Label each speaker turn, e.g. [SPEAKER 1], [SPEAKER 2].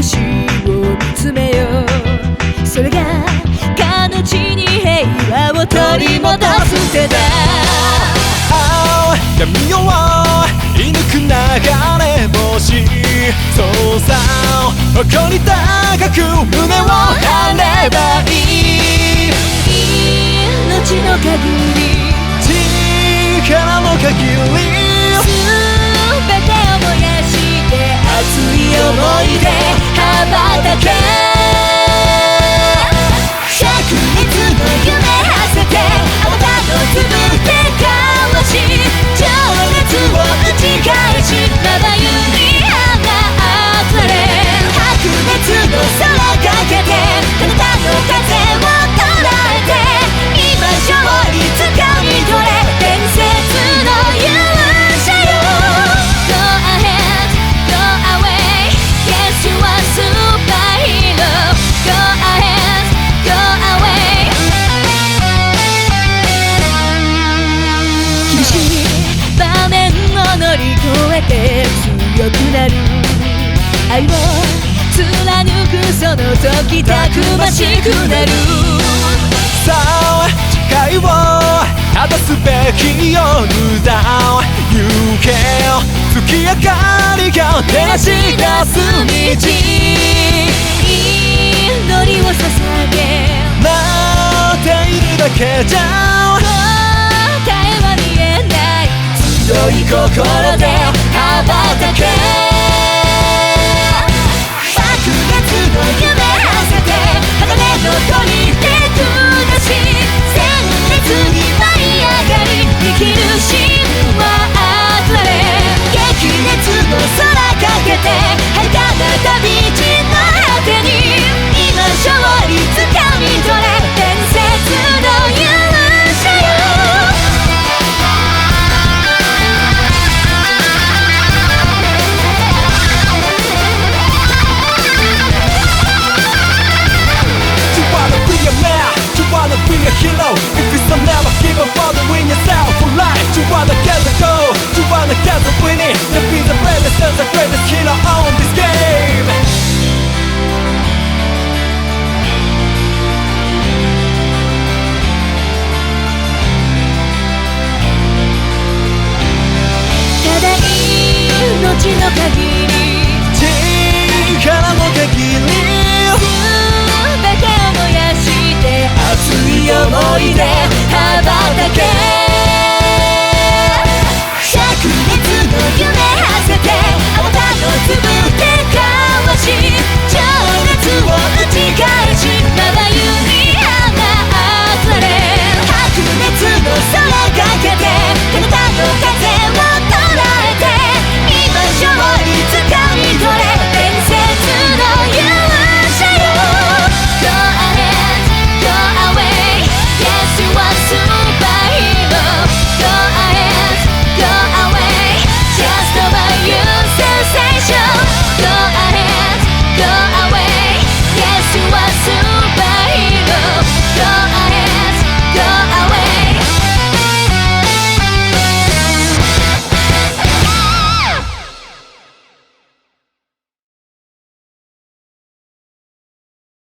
[SPEAKER 1] 星を見つめよう。それがかの地に平和を取り戻す手だ。
[SPEAKER 2] 闇夜を射抜く流れ星、そうさ誇り高く胸を張ればいい。
[SPEAKER 1] 命の限り、
[SPEAKER 2] 力の限り、
[SPEAKER 1] すべてを燃やして熱い想いで羽ばたけ。灼熱の夢馳せてあなたのつぶて交わし、情熱を打ち返し、まばゆい花あふれ白熱の空かけて彼方の風を捉えて、今勝利つかみ取れ伝説の勇者よ。 Go ahead, go away, yes you are superhero. Go ahead, go away. 厳しい場面を乗り越えて強くなる愛を貫くその時たくましくなる。
[SPEAKER 2] さあ誓いを果たすべき夜だ。行けよ月明かりが照らし出す道。
[SPEAKER 1] 祈りを捧げ
[SPEAKER 2] 待っているだけじゃ
[SPEAKER 1] 答えは見えない。強い心で羽ばたけ。白熱の夢馳せて鋼の鳥で下し、鮮烈に舞い上がり生きる神話あふれ、激熱の空かけて遥かな旅路の果てに、今勝利つかみ取れ伝説の勇者よ。
[SPEAKER 2] Be a hero, if it's never give up following yourself for life. You wanna get the goal, you wanna get the winning. To be the bravest and the greatest hero on this game.
[SPEAKER 1] ただ命の限り、
[SPEAKER 2] 力の限り、
[SPEAKER 1] 全てを燃やして熱い想いで羽ばたけ。